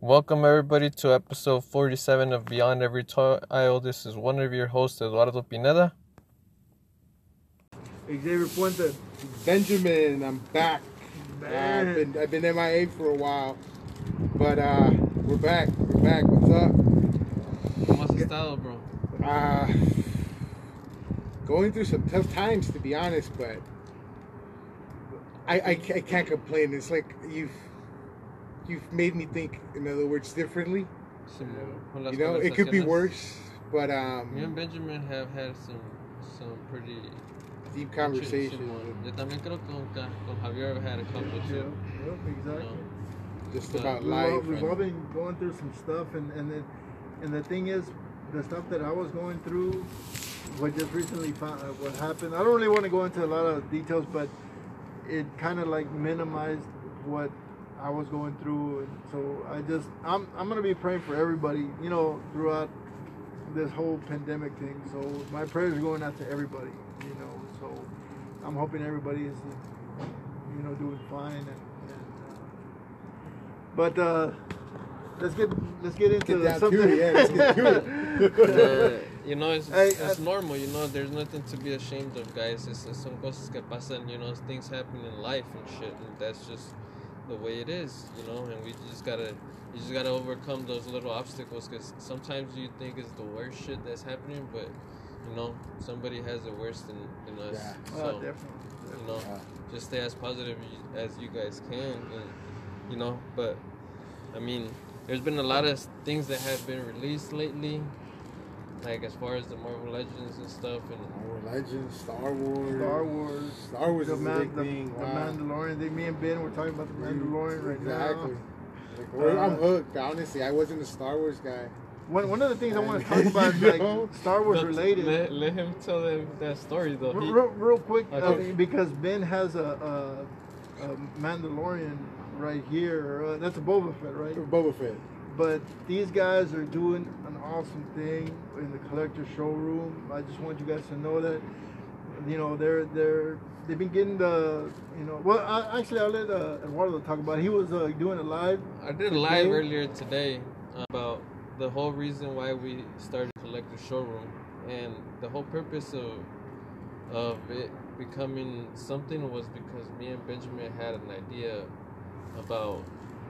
Welcome everybody to episode 47 of Beyond Every Tile. This is one of your hosts, Eduardo Pineda. Xavier Puente. Benjamin, I'm back. I've been MIA for a while, but we're back. What's up? ¿Cómo has estado, bro? Going through some tough times, to be honest, but I can't complain. It's like you've made me think, in other words, differently. You know, it could be worse, but me and Benjamin have had some pretty deep conversations. Yo también creo que con Javier I've had a couple too. Yep, exactly. Just about life. We've all been going through some stuff, and the thing is, the stuff that I was going through, what just recently found, what happened. I don't really want to go into a lot of details, but it kind of like minimized what I was going through, and so I'm gonna be praying for everybody, you know, throughout this whole pandemic thing. So my prayers are going out to everybody, you know. So I'm hoping everybody is, you know, doing fine. But let's get into something. Let's get to it. You know, it's normal. You know, there's nothing to be ashamed of, guys. It's son cosas que pasan. You know, things happen in life and shit, and that's just the way it is, you know, and you just gotta overcome those little obstacles, because sometimes you think it's the worst shit that's happening, but you know, somebody has it worse than us. Yeah. So Definitely. you know, just stay as positive as you guys can, and you know, but I mean, there's been a lot of things that have been released lately, like as far as the Marvel Legends and stuff, and Marvel Legends, Star Wars The is a big thing. The Mandalorian. Me and Ben were talking about the Mandalorian right exactly. now. Like, I'm hooked. Honestly, I wasn't a Star Wars guy. One of the things I want to talk about is like Star Wars related. Let him tell them that story though. Real quick, Okay. because Ben has a Mandalorian right here. That's a Boba Fett, right? Boba Fett. But these guys are doing an awesome thing in the collector showroom. I just want you guys to know that, you know, they've been getting the, you know. Well, I'll let Eduardo talk about it. He was doing it live. I did a live earlier today about the whole reason why we started collector showroom, and the whole purpose of it becoming something was because me and Benjamin had an idea about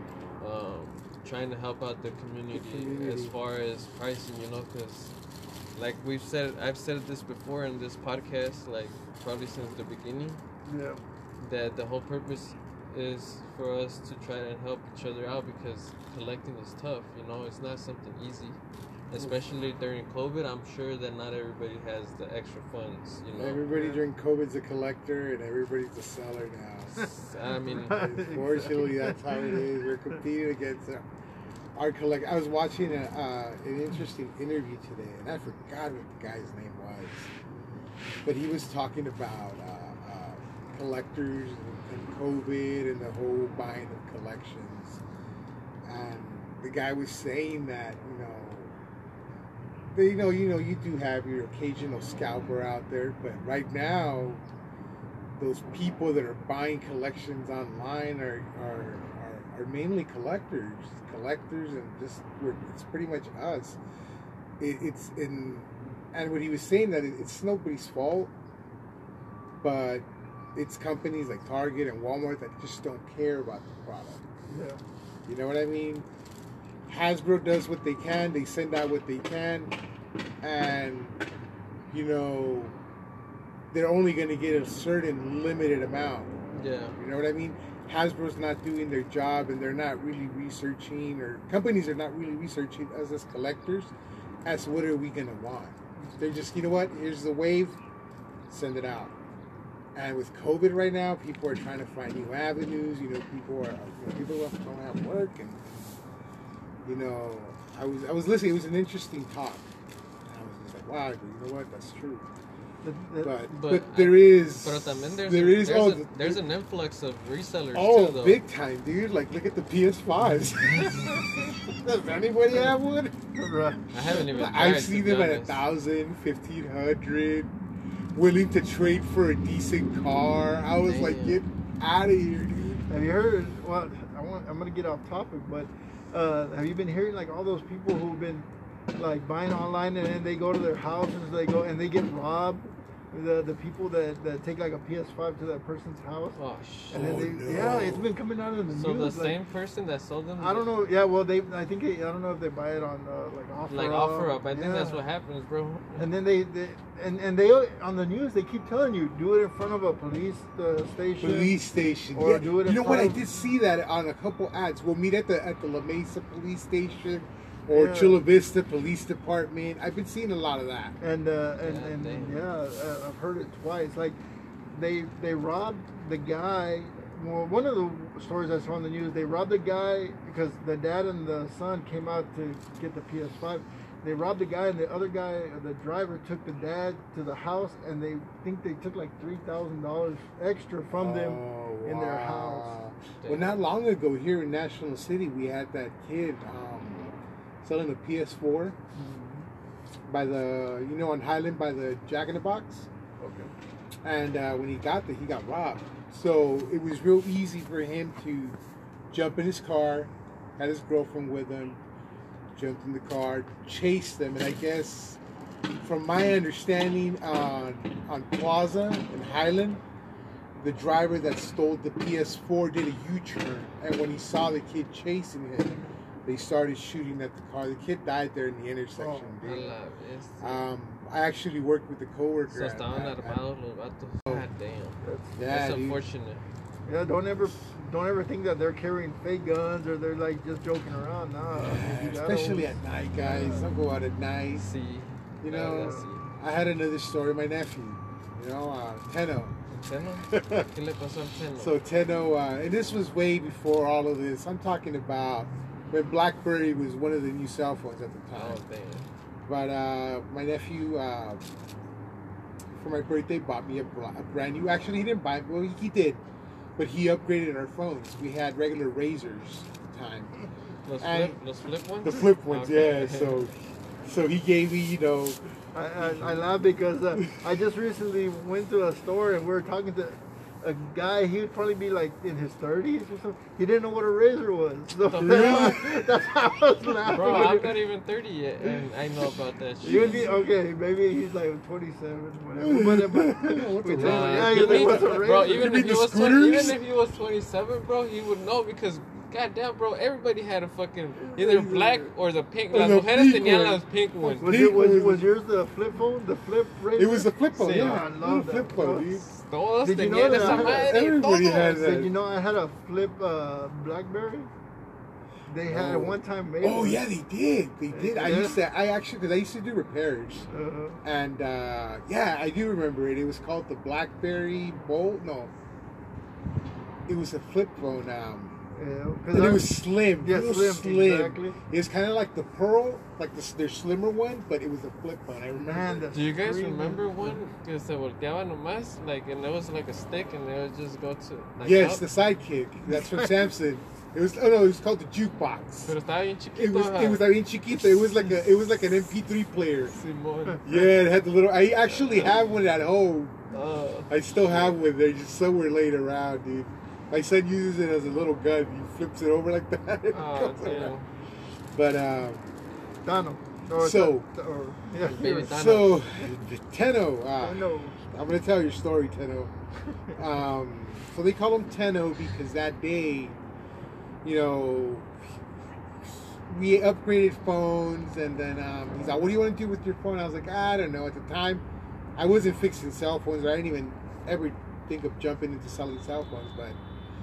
trying to help out the community as far as pricing, you know, because like I've said this before in this podcast, like probably since the beginning, that the whole purpose is for us to try and help each other out, because collecting is tough, you know, it's not something easy, especially during COVID. I'm sure that not everybody has the extra funds, you know. Everybody during COVID's a collector and everybody's a seller now. I mean, unfortunately, that's how it is. We're competing against our collect. I was watching an interesting interview today, and I forgot what the guy's name was, but he was talking about collectors and COVID and the whole buying of collections, and the guy was saying that, you know, you do have your occasional scalper out there, but right now, those people that are buying collections online are mainly collectors, and just it's pretty much us. And what he was saying, that it's nobody's fault, but it's companies like Target and Walmart that just don't care about the product. Yeah. You know what I mean? Hasbro does what they can. They send out what they can, and you know, they're only going to get a certain limited amount. Yeah. You know what I mean? Hasbro's not doing their job, and they're not really researching, or companies are not really researching us as collectors as what are we going to want. They're just, you know what, here's the wave, send it out. And with COVID right now, people are trying to find new avenues. You know, people don't have work, and you know, I was listening. It was an interesting talk. And I was just like, wow, you know what? That's true. But there is. But también there's an influx of resellers too, though. Big time, dude. Like, look at the PS5s. Does anybody have one? I haven't even. I see them at 1,000, 1,500. Willing to trade for a decent car. I was like, get out of here, dude. Have you heard? Well, I'm gonna get off topic, but have you been hearing like all those people who've been like buying online and then they go to their houses, they get robbed? The people that take like a PS5 to that person's house. Oh And shit. then yeah, it's been coming out in the So news. the same person that sold them. I don't know. Yeah, well, I don't know if they buy it on like offer Like up. offer up. I think Yeah. that's what happens, bro. And then they on the news they keep telling you do it in front of a police station. Police station. Or Yeah. do it You in know what? I front of- did see that on a couple ads. We'll meet at the La Mesa police station or Yeah. Chula Vista Police Department. I've been seeing a lot of that. And damn. I've heard it twice. Like they robbed the guy. Well, one of the stories I saw on the news, they robbed the guy because the dad and the son came out to get the PS5. They robbed the guy, and the other guy, the driver, took the dad to the house, and they think they took like $3,000 extra from them in their house. Well, not long ago here in National City, we had that kid selling a PS4 by the, on Highland by the Jack in the Box. Okay. And when he got there, he got robbed. So it was real easy for him to jump in his car, had his girlfriend with him, jumped in the car, chased them, and I guess, from my understanding, on Plaza in Highland, the driver that stole the PS4 did a U-turn, and when he saw the kid chasing him, they started shooting at the car. The kid died there in the intersection. A dude. la bestia. I actually worked with the coworker. So at- estaban at- armados los vatos. God damn. Yeah, That's dude. unfortunate. Yeah, don't ever think that they're carrying fake guns or they're like just joking around. Nah, you gotta Especially always- at night, guys. Don't go out at night. See. You know, I had another story. My nephew, Tenno. Teno? ¿Qué le pasó al Teno? So Tenno, and this was way before all of this. I'm talking about when BlackBerry was one of the new cell phones at the Oh, time. damn. But my nephew, for my birthday, bought me a brand new. Actually, he didn't buy it. Well, he did, but he upgraded our phones. We had regular Razors at the time. Los flip ones? The flip ones, Okay. yeah. So he gave me, I laugh because I just recently went to a store and we were talking to a guy. He would probably be like in his 30s or something. He didn't know what a razor was. So that's how I was laughing. Bro, I'm not even 30 yet, and I know about that shit. You would be okay. Maybe he's like 27, whatever. But we told him, yeah, you he's like, mean- what's a razor? bro, even mean if, he the was scooters? even if he was 27, bro, he would know because, goddamn, bro, everybody had a fucking either black or the pink. Or Las the mujeres pink tenían one. las pink ones. Was yours the flip phone? The flip razor? it was the flip phone. Sí, Yeah, I love flip that. phone, dude. Todos Did you know tenían that esa I had- madre. everybody todos. had that. Did you know I had a flip BlackBerry? They had at one time made. Oh one. yeah, they did. They did. Yeah. Because I used to do repairs, Uh-huh. and yeah, I do remember it. It was called the BlackBerry Bolt. No, it was a flip phone. Yeah, And it was slim. Yeah, real slim, exactly. It was kind of like the Pearl, like their slimmer one, but it was a flip phone. I remember. Man, the Do you guys screen, remember one que se volteaba nomás, like, and there was like a stick, and they would just go to like Yes, up? the sidekick. That's from Samsung. It was it was called the jukebox. Pero estaba bien chiquito. It was bien chiquito. It was like an MP3 player. Simón. Yeah, it had the little. I actually have one at home. Oh. I still have one there, just somewhere laid around, dude. My son uses it as a little gun. He flips it over like that. and it Oh, goes damn. around. But Tano. Or So- yeah, Baby you're- Tano. so Tenno. I know. I'm gonna tell your story, Tenno. So they call him Tenno because that day, we upgraded phones, and then he's like, "What do you want to do with your phone?" I was like, "I don't know." At the time, I wasn't fixing cell phones. I didn't even ever think of jumping into selling cell phones, but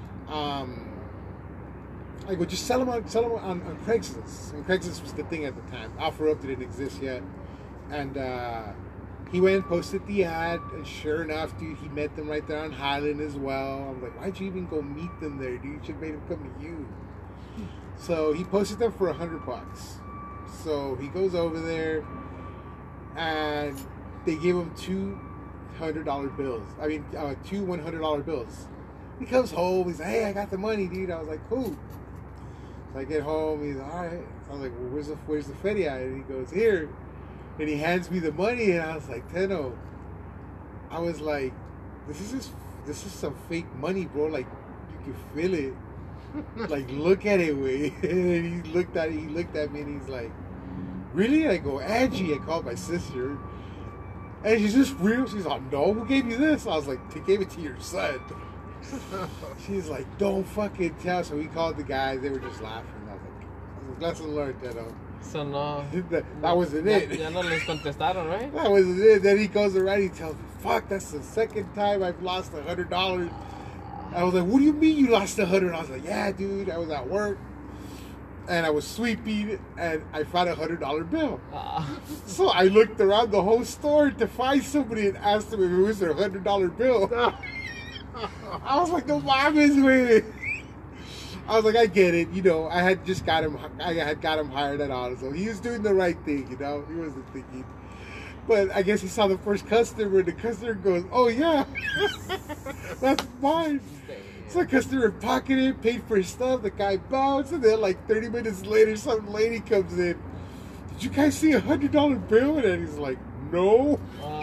I go just sell them on Craigslist. And Craigslist was the thing at the time. OfferUp didn't exist yet, and he went and posted the ad, and sure enough, dude, he met them right there on Highland as well. I'm like, why'd you even go meet them there, dude? You should have made them come to you. So he posted them for $100. So he goes over there, and they give him two $100 bills. Two $100 bills. He comes home. He's like, "Hey, I got the money, dude." I was like, "Cool." So I get home. He's like, "All right." I was like, "Well, where's the feria?" And he goes, "Here." And he hands me the money, and I was like, "Tenno." I was like, "This is some fake money, bro. Like, you can feel it." like, look at it, way. And he looked at me, and he's like, really? I go, Angie. I called my sister. And she's just real. She's like, no, who gave you this? I was like, they gave it to your son. She's like, don't fucking tell. So we called the guys. They were just laughing. I was like, lesson learned, Teddo. So no. that wasn't it. Ya no les contestaron, right? That wasn't it. Then he goes around, he tells me, fuck, that's the second time I've lost $100. I was like, what do you mean you lost $100? I was like, yeah, dude, I was at work and I was sweeping and I found $100 bill. So I looked around the whole store to find somebody and asked them if it was their $100 bill. I was like, no mames, güey. I was like, I get it, you know. I had got him hired at AutoZone. He was doing the right thing, you know. He wasn't thinking. But I guess he saw the first customer, and the customer goes, "Oh yeah, that's mine." So the customer pocketed it, paid for his stuff. The guy bounced, and then like 30 minutes later, some lady comes in. Did you guys see $100 bill? And he's like, "No."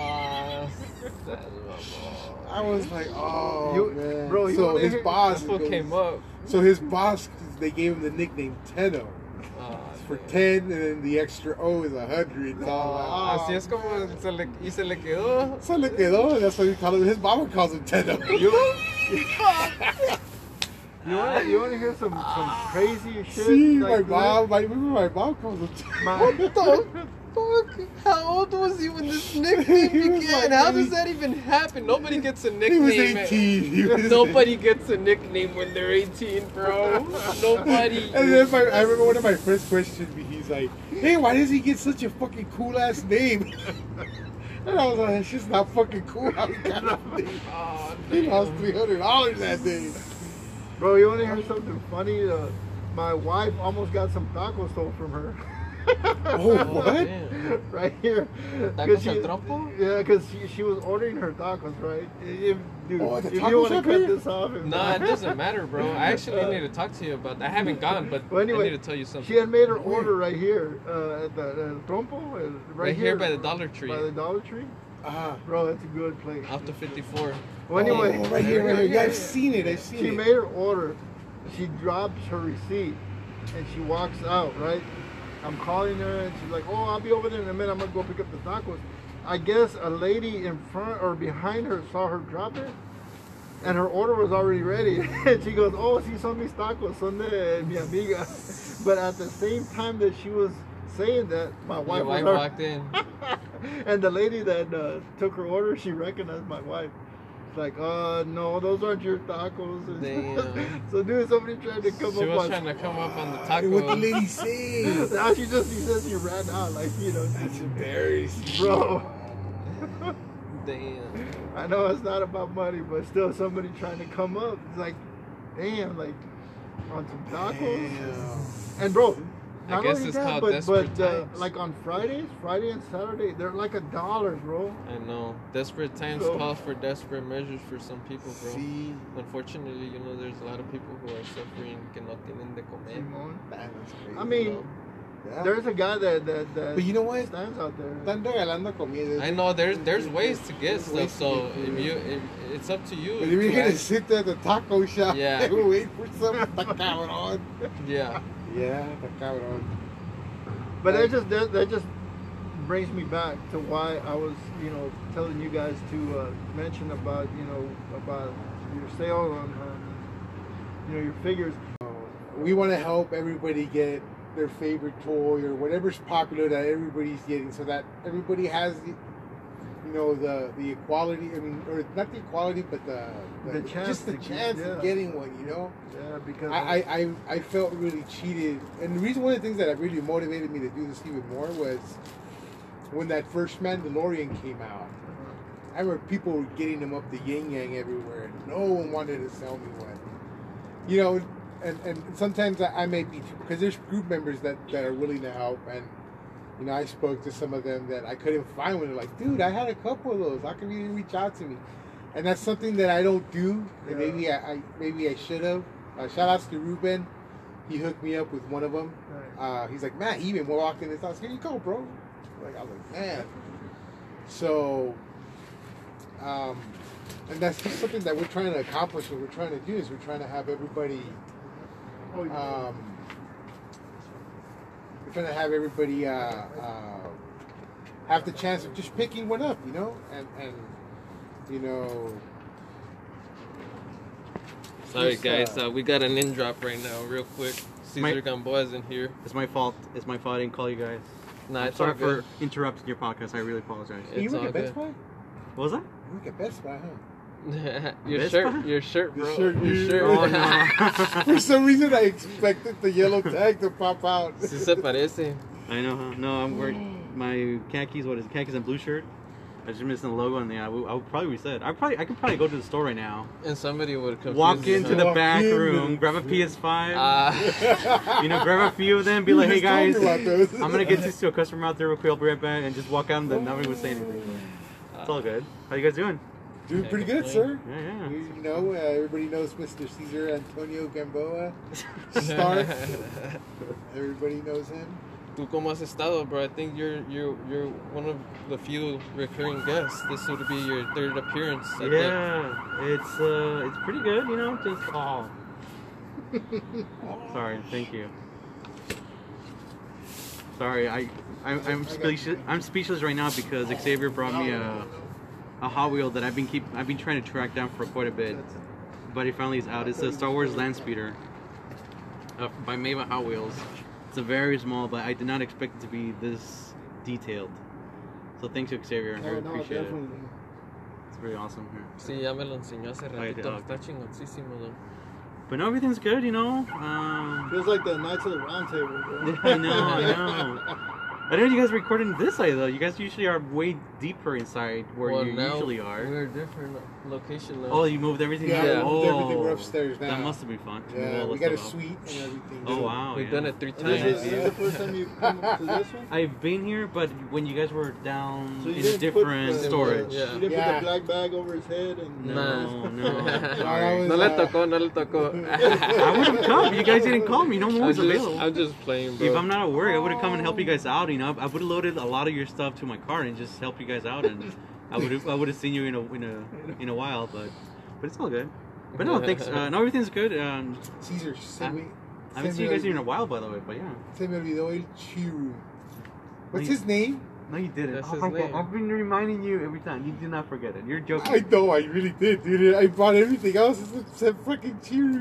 I was like, "Oh man, bro." So his boss came up. So his boss, they gave him the nickname Tenno. For 10, and then the extra O is 100. Así es como se le quedó. Se le quedó. That's what he called him. His mama calls him Tenno. You want to hear some crazy shit? See, like my mom calls him Tenno. What the fuck? How old was he when this nickname began? How does that even happen? Nobody gets a nickname. He was 18. Nobody gets a nickname when they're 18, bro. Nobody. And then I remember one of my friends questioned me. He's like, "Hey, why does he get such a fucking cool ass name?" And I was like, "It's just not fucking cool." How he got that name. He lost $300 that day. Bro, you want to hear something funny? My wife almost got some tacos stolen from her. Oh, what? Right here. ¿Tacos al trompo? Yeah, because she was ordering her tacos, right? Dude, the if you tacos want to up cut here? this off. Nah, it doesn't matter, bro. I actually need to talk to you about that. I haven't gone, but Well, anyway, I need to tell you something. She had made her order right here at the Trompo. Right here by the Dollar Tree. By the Dollar Tree? Bro, that's a good place. Off the 54. Well, anyway. Right here. Yeah, I've seen it. She made her order. She drops her receipt and she walks out, right? I'm calling her and she's like, "Oh, I'll be over there in a minute. I'm gonna go pick up the tacos." I guess a lady in front or behind her saw her drop it, and her order was already ready. And she goes, "Oh, si son mis tacos, son de mi amiga." But at the same time that she was saying that, my wife walked in. And the lady that took her order, she recognized my wife. Like, no, those aren't your tacos. Damn. So, dude, somebody tried to come She up was on... trying to come up on the taco. What the lady says? Now she says she ran out, like, you know. That's embarrassing. Bro. Damn. I know it's not about money, but still somebody trying to come up. It's like, damn, like, on some tacos. Damn. And, bro... I guess it's called desperate times. Like on Friday and Saturday, they're like $1, bro. I know. Desperate times calls for desperate measures for some people, bro. See? Unfortunately, you know, there's a lot of people who are suffering que no tienen de comer. Simón. That's crazy. I mean, Yeah. there's a guy that But you know what? stands out there. Están regalando comida. I know there's ways to get There's ways stuff, to so if it's up to you. But if you're to gonna ask- sit there at the taco shop Yeah. and wait for something, está cabrón. Yeah. Yeah, está cabrón. But that just brings me back to why I was, you know, telling you guys to mention about, you know, about your sale on you know, your figures. We want to help everybody get their favorite toy or whatever's popular that everybody's getting, so that everybody has the, you know, the equality. I mean, or not the equality, but the chance just the to chance get- of getting one. You know. Yeah, because I felt really cheated, and the reason, one of the things that really motivated me to do this even more was when that first Mandalorian came out. I remember people were getting them up the yin yang everywhere, and no one wanted to sell me one. You know, and sometimes I may be, because there's group members that are willing to help, and you know, I spoke to some of them that I couldn't find one. They're like, "Dude, I had a couple of those. How come you didn't reach out to me?" And that's something that I don't do. And Yeah. maybe I should have. Shout outs to Ruben. He hooked me up with one of them. Right. He's like, "Man, he even walked in his house. Here you go, bro." Like, I was like, "Man." So, and that's just something that we're trying to accomplish. What we're trying to do is we're trying to have everybody we're trying to have everybody have the chance of just picking one up, and you know. Sorry, guys. We got an in drop right now, real quick. Cesar Gamboa's in here. It's my fault. It's my fault. I didn't call you guys. Nah, it's Sorry all good. for interrupting your podcast. I really apologize. You work all at Best good. Buy? What was that? You work at Best Buy, huh? your Best shirt, Buy? your shirt, bro. Your shirt, Your you- shirt. Oh no. For some reason, I expected the yellow tag to pop out. Sí se parece. I know, huh? No, I'm wearing my khakis. What is it? Khakis and blue shirt. I just missing the logo, and I would probably reset. I could probably go to the store right now, And somebody would confuse walk you, into huh? the Walk back in room, and- grab a PS5, grab a few of them, be You like, "Hey just told guys, me about those. I'm gonna get this to a customer out there real quick. I'll be right back," and just walk out, and then nobody would say anything. It's all good. How you guys doing? Doing pretty good, sir. Yeah, yeah. You know, everybody knows Mr. Cesar Antonio Gamboa, Stark. Everybody knows him. ¿Tú cómo has estado, bro? I think you're one of the few recurring guests. This would be your third appearance. I think. Yeah, it's pretty good, Just sorry, thank you. Sorry, I'm speechless. I'm speechless right now because Xavier brought me a Hot Wheel that I've been trying to track down for quite a bit, but it finally is out. It's a Star Wars Landspeeder by Mava Hot Wheels. It's a very small, but I did not expect it to be this detailed. So thanks to Xavier, I really appreciate it. It's really awesome here. Sí, ya me lo enseñó hace ratito. dog. Está chingoncísimo, though. But no, everything's good, Feels like the Knights of the Round Table, bro. I know. I didn't know you guys were recording this side though. You guys usually are way deeper inside where Well, you now usually are. We're a different location now. Oh, you moved everything. Yeah, out? we moved everything. Oh, We're upstairs now. That must have been fun. to move Yeah, all we the got a stuff out. suite and everything. Oh wow, We've yeah. done it 3 And times. this is the first time you come to this one? I've been here, but when you guys were down So you in didn't different put the- storage. Yeah. You didn't Yeah. put the black bag over his head and... No, no. that Sorry. was- No le tocó, no le tocó. I would have come. You guys didn't call me. No one was available. I'm just playing, bro. If I'm not at work, I would have come and helped you guys out. I would have loaded a lot of your stuff to my car and just help you guys out. And I would have seen you in a while, but it's all good. But no, thanks. No, everything's good. Caesar, I haven't seen you guys here in a while, by the way. But yeah. Se me olvidó el Chiru. What's No, his name? No, you didn't. That's Oh his my God, name. I've been reminding you every time. You do not forget it. You're joking. I know, I really did, dude. I bought everything else except fucking Chiru.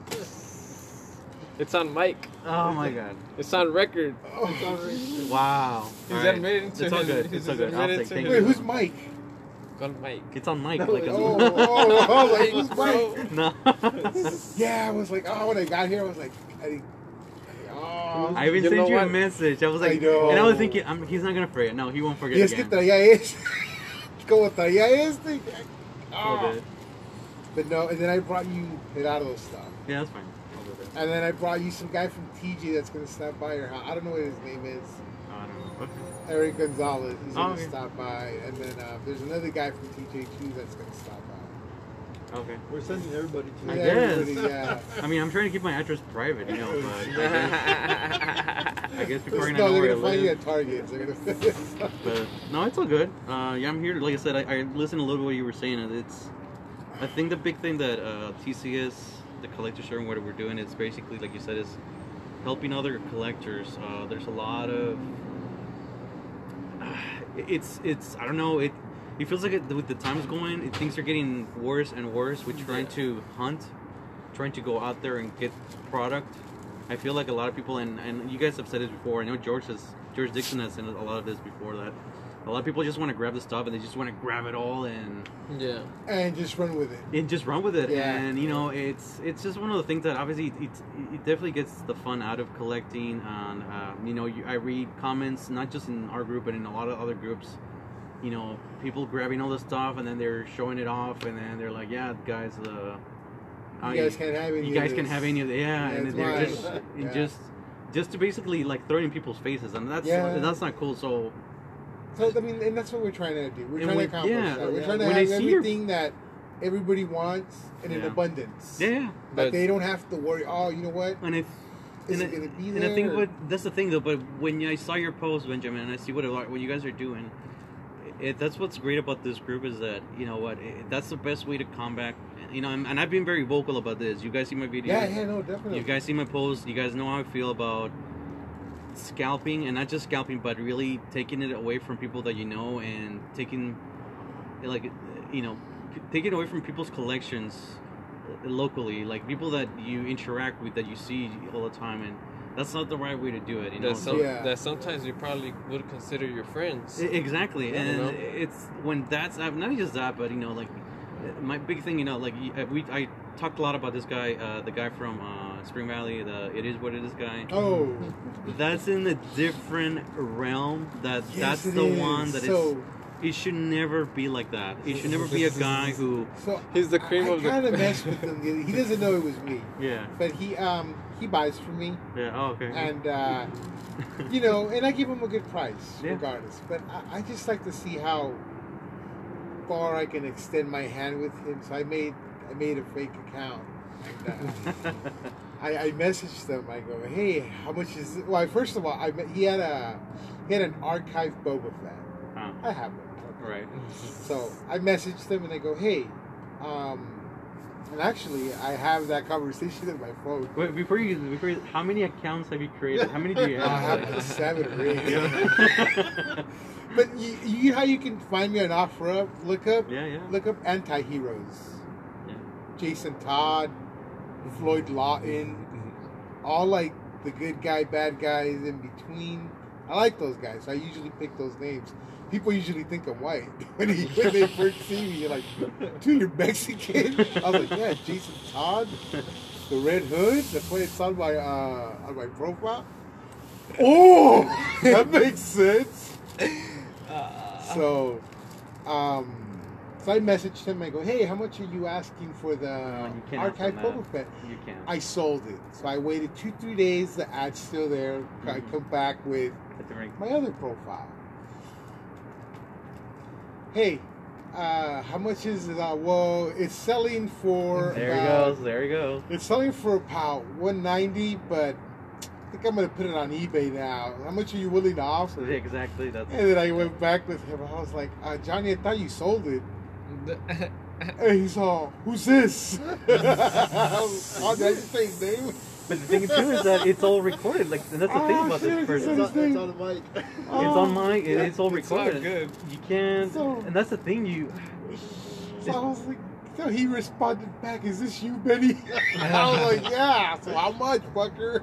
It's on mic. Oh my God. It's on record. Wow. He's All right. admitting to It's all his- good. he's It's all good. I'll admitted take. to Thank his- Wait, you. who's Mike? On mic. It's on mic. Like Like, who's Mike? no. Yeah, I was like, oh, when I got here, I was like, oh. I even You know sent you a what? message. I was like, I know. and I was thinking, he's not gonna forget. No, he won't forget Y es que again. traía este. Como traía este. All Oh. good. But no, and then I brought you Gerardo stuff. Yeah, that's fine. I'll do that. And then I brought you some guy from TJ that's going to stop by your house. I don't know what his name is. Oh, I don't know. Okay. Eric Gonzalez. He's Oh, going to okay. stop by. And then there's another guy from TJ2 that's going to stop by. Okay. We're sending everybody to I you. guess. everybody, yeah. I mean, I'm trying to keep my address private, but I guess people are No, gonna know they're where I going to find you live. at Target. They're gonna But no, it's all good. Yeah, I'm here. Like I said, I listened a little bit what you were saying. And I think the big thing that TCS, the collector show, and what we're doing is basically, like you said, is helping other collectors. There's a lot of it's I don't know, it feels like with the times going, things are getting worse and worse with trying to hunt, trying to go out there and get product. I feel like a lot of people, and you guys have said this before. I know George Dixon has said a lot of this before, that a lot of people just want to grab the stuff and they just want to grab it all and Yeah. and just run with it. just run with it. Yeah. And it's just one of the things that obviously it definitely gets the fun out of collecting. And I read comments not just in our group but in a lot of other groups. People grabbing all the stuff and then they're showing it off and then they're like, yeah, guys, You guys can't have any you guys of can this. have any of it. Yeah, and That's they're why- just yeah. just to basically like throw it in people's faces, and that's Yeah. that's not cool. So So, I mean, and that's what we're trying to do. We're And trying when- to accomplish yeah, that. We're yeah. trying to When I have see your- everything that everybody wants and in Yeah. abundance. yeah, That But- they don't have to worry, oh, you know what? and if Is and it going to be and there? I think or- that's the thing though. But when I saw your post, Benjamin, and I see what you guys are doing, that's what's great about this group is that that's the best way to combat you know, and I've been very vocal about this. You guys see my videos. Yeah, no, definitely. You guys see my posts. You guys know how I feel about scalping, and not just scalping, but really taking it away from people that you know, and taking, like, you know, taking it away from people's collections locally, like people that you interact with, that you see all the time, and that's not the right way to do it. You know, that sometimes you probably would consider your friends. Exactly, Yeah, and you know? it's when that's not just that, but you know, like my big thing, you know, like I talked a lot about this guy, the guy from Spring Valley, the It Is What It Is guy. Oh, That's in a different realm. That's it the is. one that So- it should never be like that. It should never be a guy who, so He's the cream of the I kind of messed with him. He doesn't know it was me, yeah, but he buys from me, yeah, oh, okay, and you know, and I give him a good price Yeah. regardless. But I just like to see how far I can extend my hand with him. So I made a fake account, and I messaged them. I go, hey, how much is it? Well, first of all, he had an archive Boba Fett. Oh, I have one. right. So I messaged them and I go, hey, and actually I have that conversation in my phone. Wait, before you, how many accounts have you created? How many do you I have? have like 7 or 8. But you how you can find me on OfferUp? Look up anti-heroes. Yeah. Jason Todd, Floyd Lawton, all like the good guy, bad guys in between. I like those guys. So I usually pick those names. People usually think I'm white when they first see me. You're like, dude, you're Mexican. I was like, yeah, Jason Todd, the Red Hood. That's why it's on my profile. Oh, that makes sense. So I messaged him. I go, hey, how much are you asking for the You can't archive ask them Boba that. Fett? You can't. I sold it. So I waited 2-3 days. The ad's still there. I come back with my other profile. Hey, how much is it? Well, it's selling for. There he goes. It's selling for about $190, but I think I'm gonna put it on eBay now. How much are you willing to offer? Exactly. That's. And then I went back with him. I was like, Johnny, I thought you sold it. And he's all, who's this? Oh, that's the same name. But the thing too is that it's all recorded. Like, and that's the thing about shit, this person. it's It's on- It's on the mic. on mic. It's all It's not recorded. good. You can't. So- And that's the thing. So I was like, so he responded back, is this you, Benny? I was like, yeah. So how much, fucker?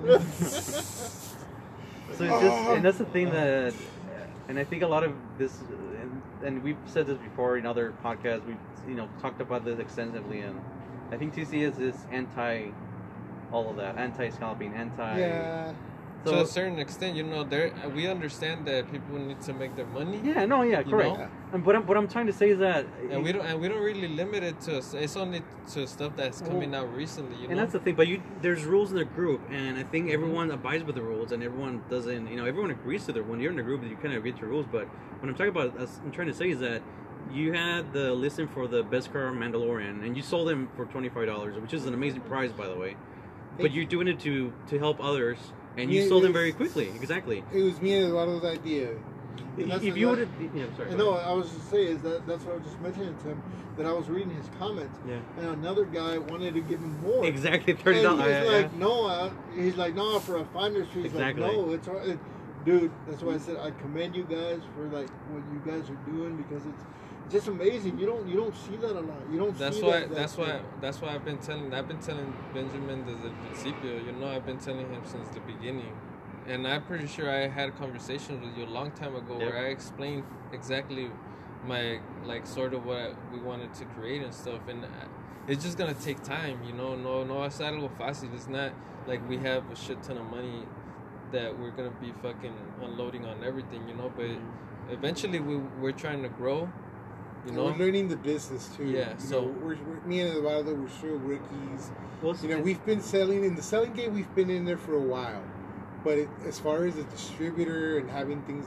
So it's just, and that's the thing that, and I think a lot of this, and we've said this before in other podcasts. We've talked about this extensively, and I think TC is anti all of that, anti-scalping, Yeah. To So a certain extent, we understand that people need to make their money. yeah, no, yeah, You correct. know? And what I'm trying to say is that, And we don't really limit it to. It's only to stuff that's coming out recently. and that's the thing. But there's rules in the group, and I think everyone abides by the rules, and everyone doesn't. Everyone agrees to the. When you're in a group, you kind of agree to rules. But what I'm talking about, I'm trying to say is that you had the listing for the Beskar Mandalorian, and you sold them for $25, which is an amazing price, by the way. But you're doing it to help others, and you Yeah, sold them it's- very quickly. Exactly. It was me and Eduardo's idea. And that's If you would exact- have, sorry. And no, I was just saying that's what I was just mentioning to him, that I was reading his comments, Yeah. and another guy wanted to give him more. Exactly, And $30. he's like, no, he's like, no, for a finder's fee. He's Exactly. like, no, it's all right. Dude, that's why I said I commend you guys for like what you guys are doing, because it's just amazing. You don't see that a lot. You don't. That's see why. that That's why I've been telling Benjamin desde el principio. I've been telling him since the beginning, and I'm pretty sure I had conversations with you a long time ago Yep. where I explained exactly my sort of what we wanted to create and stuff, and it's just gonna take time. No es algo fácil. It's not like we have a shit ton of money that we're gonna be fucking unloading on everything. But eventually we're trying to grow. And we're learning the business too. Yeah, we're me and Eduardo, we're still rookies. Well, We've been selling in the selling game. We've been in there for a while, but as far as a distributor and having things,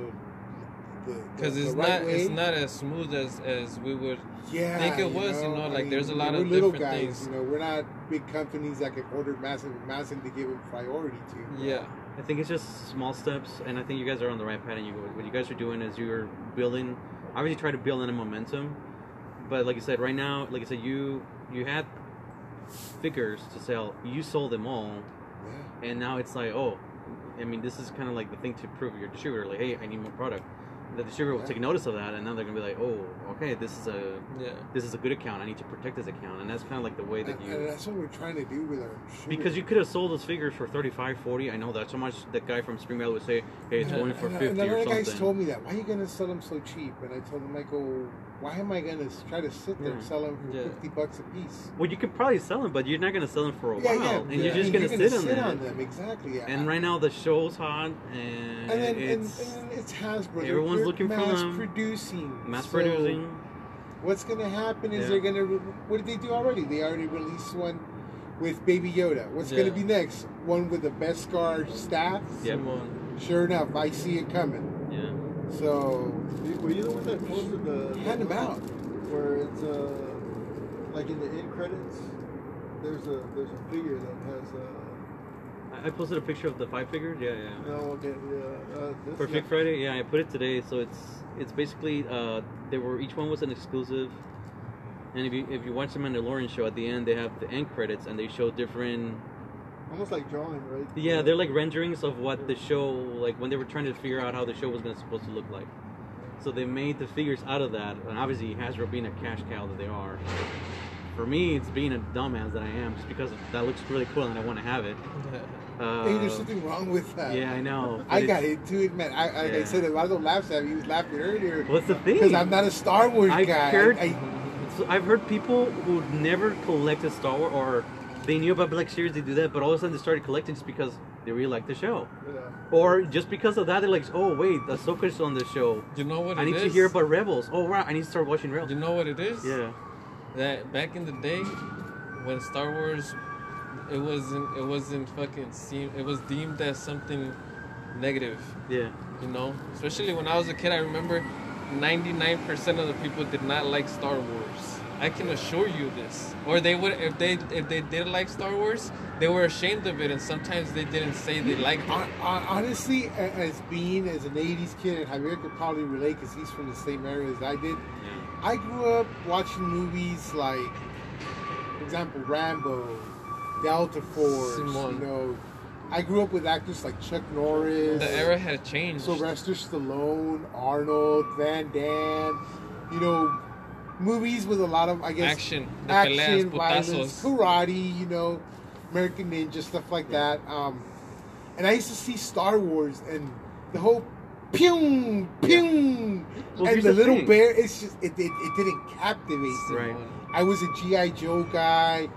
because it's it's not as smooth as we would think it was. There's a lot we're of little different guys. things. We're not big companies that can order massive amounts and to give them priority to. Yeah, I think it's just small steps, and I think you guys are on the right path. And what you guys are doing is you're building. Obviously, try to build in a momentum, but like I said, right now, like I said, you had figures to sell, you sold them all, Yeah. and now it's like, oh, I mean, this is kind of like the thing to prove your distributor, like, hey, I need more product. The distributor will take notice of that, and now they're gonna be like, oh, okay, this is a good account. I need to protect this account, and that's kind of like the way that And that's what we're trying to do with our shoes. because you could have sold those figures for 35, 40. I know that's how much that guy from Spring Valley would say, hey, it's going for 50 and or other something. guys told me that. Why are you gonna sell them so cheap? And I told them, I go, why am I gonna try to sit there and sell them for $50 a piece? Well, you could probably sell them, but you're not gonna sell them for a while, and you're just you're gonna sit on them. Exactly. And right now the show's hot, and then it's it's Hasbro. everyone's They're looking for them. Mass producing. What's gonna happen is they're gonna. What did they do already? They already released one with Baby Yoda. What's gonna be next? One with the Beskar staff. Yep. Sure enough, I see it coming. Yeah. So Were you the one that posted the hand them out? where it's like in the end credits? There's a figure that has I posted a picture of the 5 figures. Yeah. no, okay, yeah. This For Fig Friday, yeah, I put it today. So it's basically each one was an exclusive. And if you watch the Mandalorian show, at the end they have the end credits, and they show different. almost like drawing, right? Yeah, they're like renderings of what the show, like when they were trying to figure out how the show was supposed to look like. So they made the figures out of that, and obviously Hasbro being a cash cow that they are. For me, it's being a dumbass that I am, just because that looks really cool and I want to have it. Hey, there's something wrong with that. Yeah, I know. I got into it, man. I said, Eduardo laughs at me. He was laughing earlier. What's the thing? Because I'm not a Star Wars guy. I've heard people who never collected Star Wars, or they knew about Black Series, they do that, but all of a sudden they started collecting just because they really like the show. Yeah. Or just because of that, they're like, oh, wait, Ahsoka's on the show. You know what I need to hear about Rebels. Oh, right, I need to start watching Rebels. You know what it is? Yeah. That back in the day, when Star Wars, it wasn't fucking seen. It was deemed as something negative. Yeah. You know, especially when I was a kid, I remember 99% of the people did not like Star Wars. I can assure you this. Or they would, if they did like Star Wars, they were ashamed of it, and sometimes they didn't say they liked it. Honestly, as an '80s kid, and Javier could probably relate because he's from the same area as I did. Yeah. I grew up watching movies like, for example, Rambo, Delta Force. Simone. You know, I grew up with actors like Chuck Norris. The era had changed. Sylvester Stallone, Arnold, Van Damme. You know, movies with a lot of, I guess, action, violence, putazos. karate. You know, American Ninja, stuff like that. And I used to see Star Wars and the whole pew, pew, Well, and here's the the little thing. bear. It's just it didn't captivate me. Right. I was a G.I. Joe guy.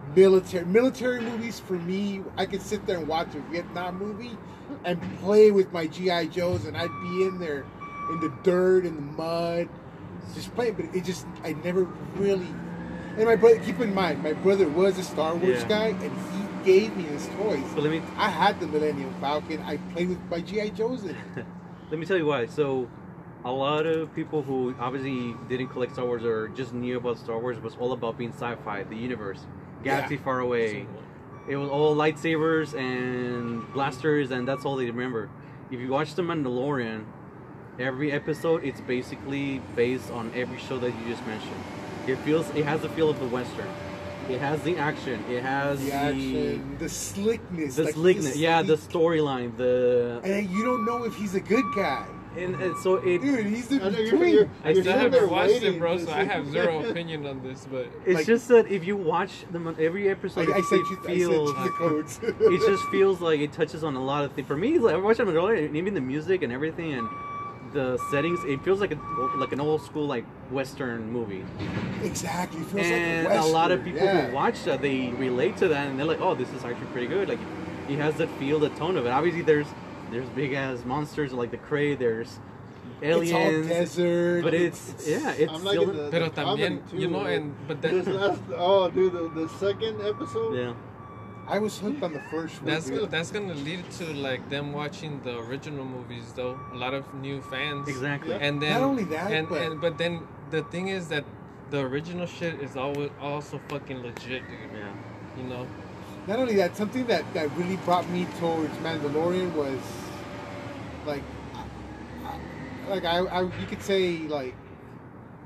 Military movies for me, I could sit there and watch a Vietnam movie and play with my G.I. Joes, and I'd be in there in the dirt, in the mud, just playing. But it just, I never really. And my brother, keep in mind, my brother was a Star Wars guy, and he gave me his toys. But I had the Millennium Falcon. I played with my G.I. Joes in it. let me tell you why. So, a lot of people who obviously didn't collect Star Wars or just knew about Star Wars was all about being sci-fi, the universe, galaxy far away. It was all lightsabers and blasters, and that's all they remember. If you watch The Mandalorian, every episode it's basically based on every show that you just mentioned. It has the feel of the Western. It has the action. It has The action, the slickness. the storyline, And you don't know if he's a good guy. and so it. Dude, he's the I know between. I still sitting there haven't watched waiting it, bro, to so I see- have zero opinion on this. But It's like- just that if you watch every episode, I sent you feels. the codes. It just feels like it touches on a lot of things. For me, like, I watch Mandalorian, and even the music and everything, and the settings, it feels like an old school like Western movie. Exactly. It feels And like a lot of Western, people yeah. who watch that, they relate to that, and they're like, "Oh, this is actually pretty good." Like, he has that feel, the tone of it. Obviously, there's big ass monsters like the Kree. There's aliens, It's all desert. but it's I'm liking still the Pero comedy también, too, you know, like, but this last, dude, the second episode. yeah. I was hooked on the first one. dude. that's gonna lead to like them watching the original movies, though. A lot of new fans. Exactly. And then Not only that, but then the thing is that the original shit is always also fucking legit, dude. Yeah. You know. Not only that, something that really brought me towards Mandalorian was like I you could say like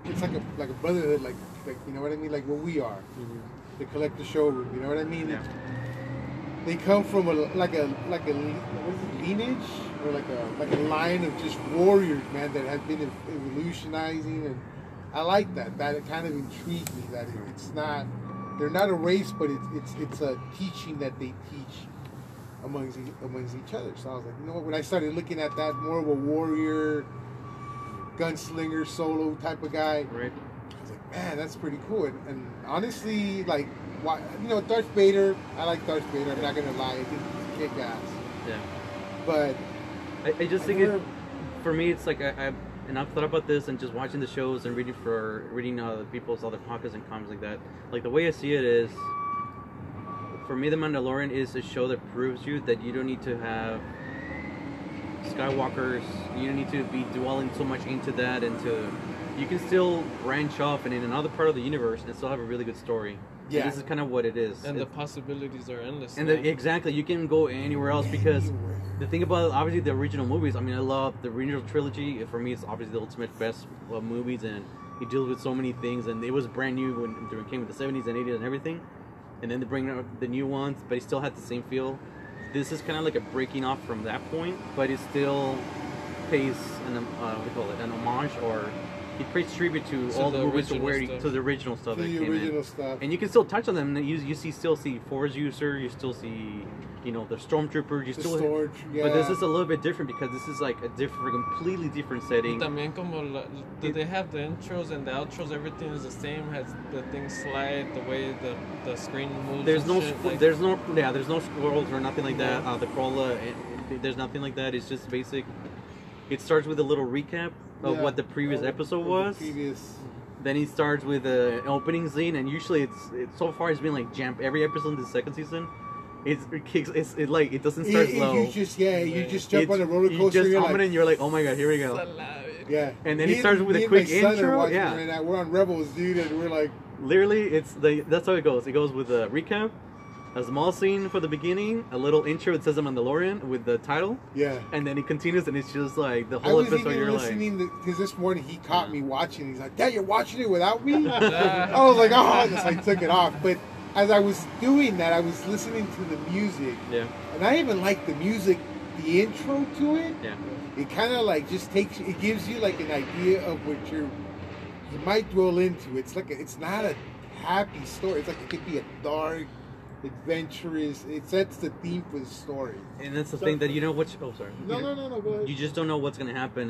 it's like a brotherhood, like you know what I mean, like what we are, the collector showroom. You know what I mean? Yeah. They come from like a what is it, lineage or like a line of just warriors, man, that have been evolutionizing, and I like that. That it kind of intrigued me that it's not, they're not a race, but it's a teaching that they teach amongst each other. So I was like, you know what? When I started looking at that, more of a warrior, gunslinger, solo type of guy, Right. I was like, man, that's pretty cool. And honestly, like, why, you know, Darth Vader, I like Darth Vader. I'm not gonna lie, it didn't kick ass. Yeah. But I just think it, for me, it's like and I've thought about this and just watching the shows and reading people's other podcasts and comments like that. Like the way I see it is, for me, The Mandalorian is a show that proves you that you don't need to have Skywalkers. You don't need to be dwelling so much into that, you can still branch off and in another part of the universe and still have a really good story. yeah, And this is kind of what it is. And the possibilities are endless. And now. exactly, you can go anywhere else because the thing about obviously the original movies, I mean, I love the original trilogy. For me, it's obviously the ultimate best of movies, and it deals with so many things. And it was brand new when it came with the 70s and 80s and everything. And then they bring out the new ones, but it still had the same feel. This is kind of like a breaking off from that point, but it still pays an homage, or it pays tribute to all the movies to the original stuff that came in. stuff. And you can still touch on them. You still see Force user. You still see, the stormtroopers. You The still. storage, yeah. But this is a little bit different because this is like a completely different setting. También do they have the intros and the outros? Everything is the same. Has the things slide the way the screen moves. There's no, and shit, like, there's no scrolls or nothing like that. The crawler, there's nothing like that. It's just basic. It starts with a little recap of what the previous episode was. Then it starts with the opening scene, and usually it's so far it's been like jammed every episode in the second season. It doesn't start slow. You just jump on a roller coaster. You just you're hum it like, and you're like, oh my god, here we go. yeah. And then it starts with a quick intro. Yeah. Right now. We're on Rebels, dude, and we're like, literally, that's how it goes. It goes with a recap, a small scene for the beginning, a little intro. It says The Mandalorian with the title. yeah. And then it continues, and it's just like the I whole was episode. even You're like, listening because this morning he caught me watching. He's like, "Dad, you're watching it without me?" I was like, "Oh," so I took it off. But as I was doing that, I was listening to the music, yeah, and I even like the music, the intro to it. yeah. It kind of like just it gives you like an idea of what you might dwell into. It's like it's not a happy story. It's like it could be a dark, adventurous. It sets the theme for the story. And that's the thing that sorry. No, go ahead. You just don't know what's gonna happen.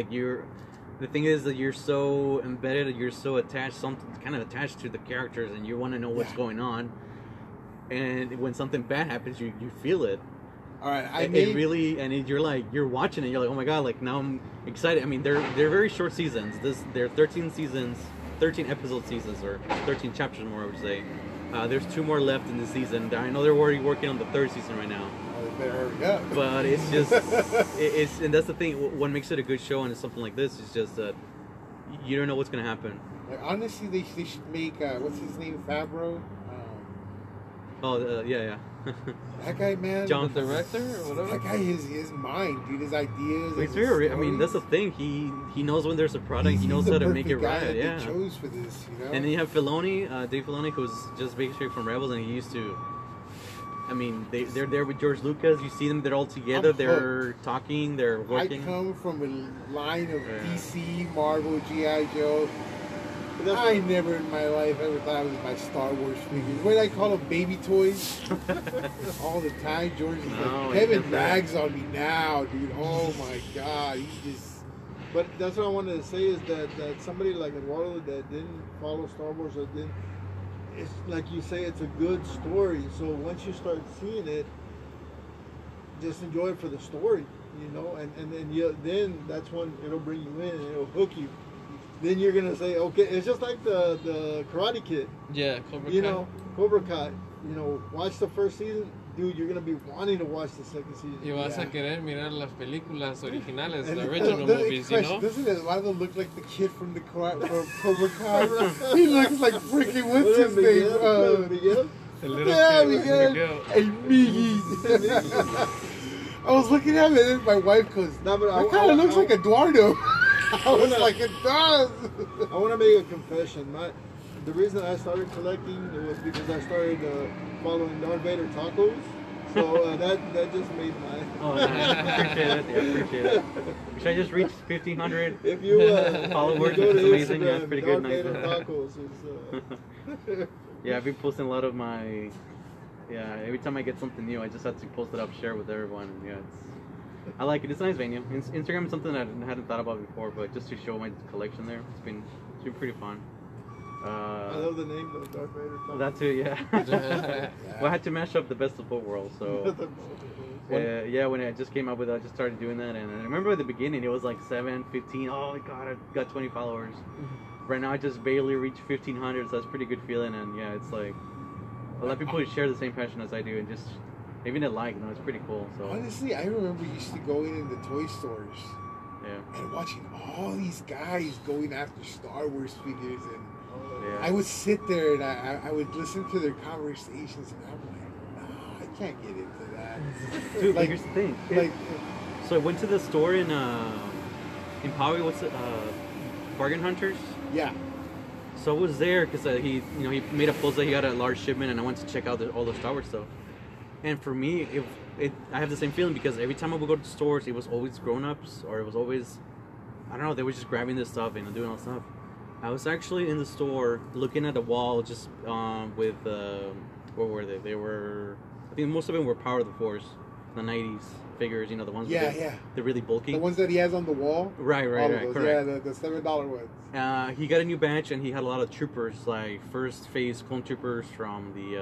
The thing is that you're so embedded, you're so attached, kind of attached to the characters, and you want to know what's going on. And when something bad happens, you feel it. All right, you're watching it. You're like, oh my god! Like now I'm excited. I mean, they're very short seasons. They're 13 seasons, 13 episode seasons, or 13 chapters more, I would say. There's 2 more left in the season. I know they're already working on the 3rd season right now. better hurry up. But it's just, and that's the thing. What makes it a good show and something like this is just that you don't know what's gonna happen. Like, honestly, they should make what's his name, Favreau. Yeah. That guy, man. The director or whatever. That guy, his mind, dude, his ideas. It's very. I mean, that's the thing. He knows when there's a product. He knows how to make it right. Yeah. They chose for this, you know. And then you have Filoni, Dave Filoni, who's just basically from Rebels, and he used to. I mean, they're there with George Lucas. You see them; they're all together. They're talking. They're working. I come from a line of DC, Marvel, GI Joe. I never in my life ever thought I was my Star Wars figures. What do I call them? Baby toys? All the time. George is like, Kevin rags on me now, dude. Oh my God. He just... But that's what I wanted to say is that somebody like Eduardo that didn't follow Star Wars or didn't... It's like you say, it's a good story. So once you start seeing it, just enjoy it for the story, you know? And then that's when it'll bring you in and it'll hook you. Then you're gonna say, okay, it's just like the Karate Kid. Yeah, Cobra Kai. You know, Cobra Kai. You know, watch the first season, dude. You're gonna be wanting to watch the second season. Y vas a querer mirar las películas originales, the original movies, you know. Doesn't Eduardo look like the kid from Cobra Kai? He looks like freaking what's his name? Miguel. The little kid was Miguel. Hey, Miggy. I was looking at him and then my wife goes, No, but that kind of looks like Eduardo. I was like, it does. I want to make a confession. The reason I started collecting was because I started following Darth Vader tacos. So that just made my. Oh, nice. Appreciate it. Yeah, appreciate it. Should I just reach 1,500 If you followers? if you go That's to amazing. Yeah, Instagram, that's pretty good. Darth Vader Nice. tacos is. Yeah, I've been posting a lot of my. Yeah, every time I get something new, I just have to post it up, share with everyone. Yeah, I like it. It's a nice venue. Instagram is something that I hadn't thought about before, but just to show my collection there, it's been pretty fun. I love the name though, Darth Vader tacos. That too, yeah. Well, I had to mash up the best of both worlds, so. Yeah, when I just came up with it, I just started doing that, and I remember at the beginning it was like 7, 15. Oh my god, I got 20 followers. Right now I just barely reached 1,500, so that's a pretty good feeling. And yeah, it's like a lot of people who share the same passion as I do, and just even a like, it's pretty cool. So honestly, I remember used to going in the toy stores, and watching all these guys going after Star Wars figures, and I would sit there and I would listen to their conversations, and I'm like, nah, I can't get into that. Dude, like, here's the thing. So I went to the store in Poway. What's it? Bargain Hunters. Yeah. So I was there because he made a post that he got a large shipment, and I went to check out all the Star Wars stuff. And for me, I have the same feeling because every time I would go to the stores, it was always grown-ups, or it was always, I don't know, they were just grabbing this stuff and doing all stuff. I was actually in the store looking at the wall just with, what were they? They were, I think most of them were Power of the Force, the 90s figures, the ones they're really bulky. The ones that he has on the wall? Right, correct. Yeah, the $7 ones. He got a new batch, and he had a lot of troopers, like first phase clone troopers from the,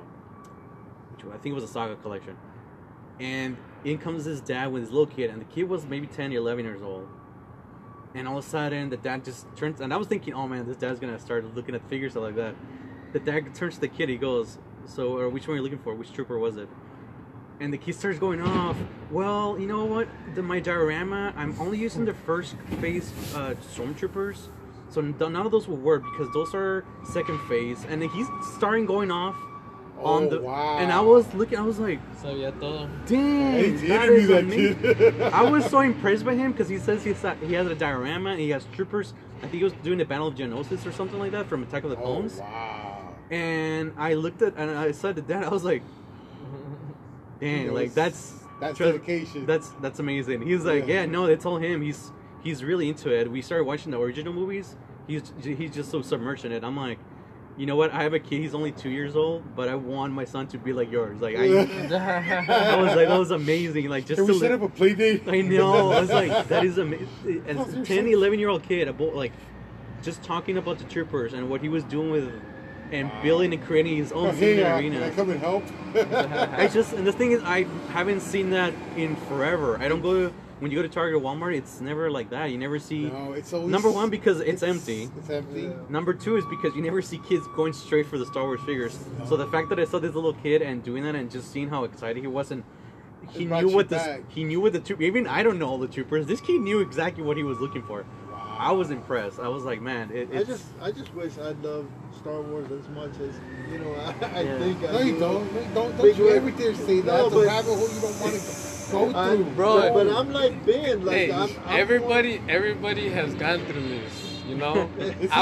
I think it was a Saga collection. And in comes his dad with his little kid, and the kid was maybe 10, 11 years old. And all of a sudden, the dad just turns, and I was thinking, oh man, this dad's gonna start looking at figures stuff like that. The dad turns to the kid, he goes, so which one are you looking for? Which trooper was it? And the kid starts going off. Well, you know what? My diorama, I'm only using the first phase stormtroopers. So none of those will work because those are second phase. And then he's starting going off on the. Wow. And I was looking, I was like, Sabía todo. dang, that is amazing. I was so impressed by him because he says he has a diorama and he has troopers. I think he was doing the Battle of Geonosis or something like that from Attack of the Clones. Wow. And I looked at, and I said to Dad, I was like, dang, like that's dedication. That's amazing. He's like, yeah, no, they told him he's really into it. We started watching the original movies. He's just so submerged in it. I'm like, you know what? I have a kid. He's only 2 years old, but I want my son to be like yours. Like I was like, that was amazing. Like just Can we set up a play date? I know. I was like, that is amazing. As a 10, 11-year-old kid, like just talking about the troopers and what he was doing with. And building and creating his own arena. Can I come and help? And the thing is, I haven't seen that in forever. I don't go when you go to Target or Walmart. It's never like that. You never see. No, it's always. Number one, because it's empty. It's empty. Yeah. Number two is because you never see kids going straight for the Star Wars figures. No. So the fact that I saw this little kid and doing that and just seeing how excited he was, and he knew what the troopers. Even I don't know all the troopers. This kid knew exactly what he was looking for. Wow. I was impressed. I was like, man, I just wish I loved Star Wars as much as I think. No, you don't. Don't you ever dare say that. That's a rabbit hole you don't want to go through, bro. But I'm like Ben. Like hey, I'm everybody has gone through this. It's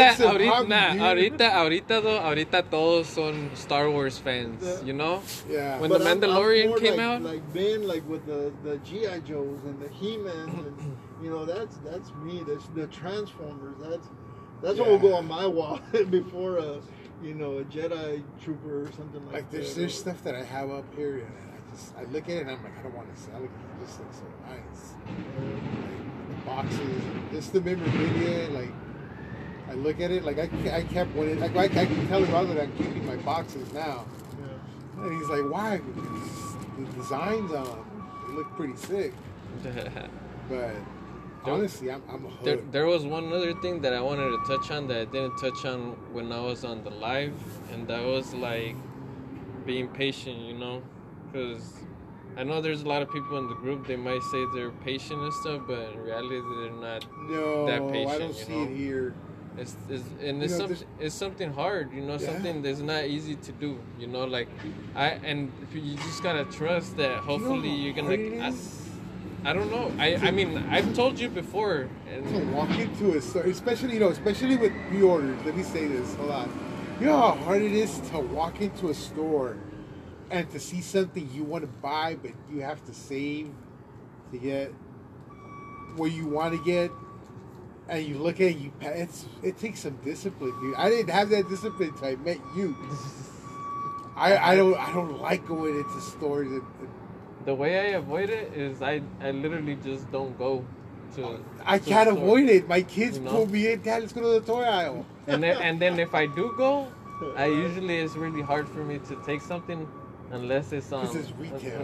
ahorita todos son Star Wars fans, Yeah. When but the Mandalorian came out, like Ben, like with the G.I. Joes and the He-Man, and that's me. That's the Transformers. That's what will go on my wall before a Jedi Trooper or something like that. There's stuff that I have up here, and I look at it and I'm like, I don't want to sell it. It just looks so nice. Like, boxes, just the memorabilia. Like I look at it, like I kept one. Like I can tell him other than keeping my boxes now. Yeah. And he's like, why? The designs on them, they look pretty sick. But honestly, I'm hooked. There was one other thing that I wanted to touch on that I didn't touch on when I was on the live, and that was like being patient, because I know there's a lot of people in the group, they might say they're patient and stuff, but in reality they're not that patient. I don't see it here. It's something hard, something that's not easy to do, like you just gotta trust that hopefully you're gonna. I don't know. I mean, I've told you before, To and walk into a store, especially with pre-orders. Let me say this. Hold on. You know how hard it is to walk into a store and to see something you want to buy, but you have to save to get what you want to get, and you look at it, it takes some discipline, dude. I didn't have that discipline until I met you. I don't like going into stores and the way I avoid it is I literally just don't go to. I to can't the store. avoid it. My kids You know? pull me in. Dad, let's go to the toy aisle. And then if I do go, I usually it's really hard for me to take something unless it's 'Cause it's retail.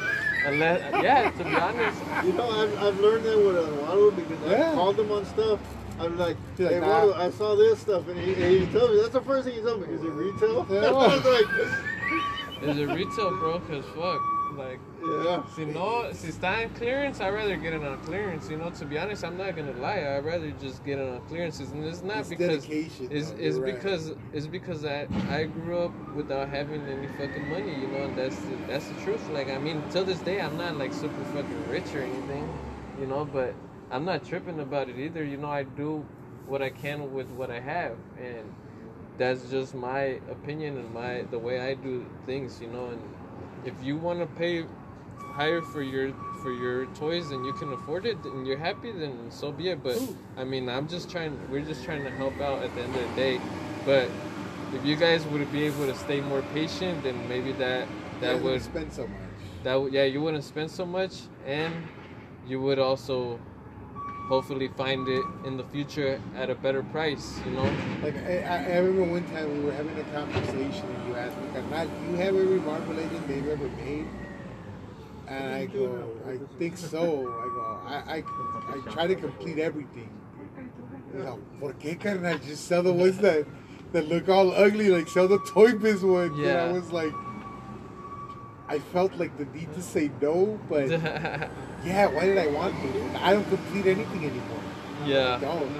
To be honest, You know, I've learned that with Eduardo because Yeah. I called him on stuff. I'm like, He's like, hey, nah. Eduardo, I saw this stuff, and he told me, that's the first thing he told me, is it retail? Yeah. I was like, is it retail, bro? Cause fuck, like. yeah. Si está en clearance, I'd rather get it on clearance. You know, to be honest, I'm not gonna lie. I'd rather just get it on clearance. And it's not It's because dedication, it's, though. it's You're right. because it's because I grew up without having any fucking money. You know, and that's the truth. Like, I mean, till this day, I'm not like super fucking rich or anything. You know, but I'm not tripping about it either. You know, I do what I can with what I have, and that's just my opinion and the way I do things. You know, and if you want to pay higher for your toys and you can afford it and you're happy, then so be it. But I mean, we're just trying to help out at the end of the day. But if you guys would be able to stay more patient, then maybe that would spend so much. you wouldn't spend so much, and you would also hopefully find it in the future at a better price, you know. Like I remember one time we were having a conversation and you asked me, "Carnal, do you have every Marvel they've ever made?" And I go, "I think so." I try to complete everything. You know, ¿por qué, carnal? Just sell the ones that look all ugly, like sell the Toy Biz ones. And Yeah. I was like, I felt like the need to say no, but yeah, why did I want to? I don't complete anything anymore. Yeah. I don't.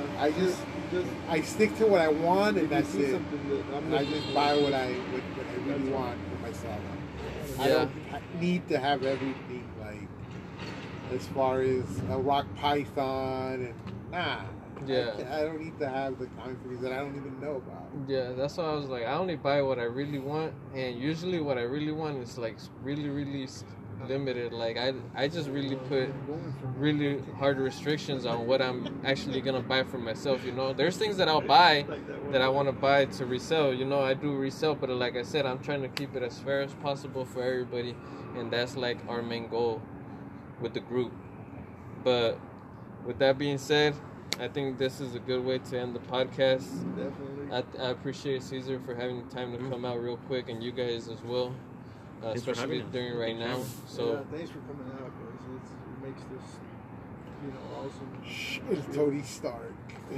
I stick to what I want, and that's see it. something that I'm And I looking just for. buy what I really want for myself. I Yeah. don't need to have everything, like as far as a Rock Python and nah. Yeah. I don't need to have the comic figures that I don't even know about. Yeah, that's why I was like, I only buy what I really want, and usually what I really want is like really, really limited. Like I just really put really hard restrictions on what I'm actually gonna buy for myself. You know, there's things that I'll buy that I want to buy to resell. You know, I do resell, but like I said, I'm trying to keep it as fair as possible for everybody, and that's like our main goal with the group. But with that being said, I think this is a good way to end the podcast. Definitely. I appreciate Caesar for having the time to come out real quick, and you guys as well, Thanks for especially having us. during right now. Yeah, So thanks for coming out, guys. It makes this, awesome. Shh, it's Tony Stark.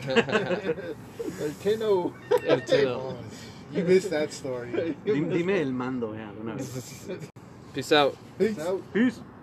Keno. Until- You missed that story. Dime el mando, ya, de una vez. Peace out. Peace. Out. Peace.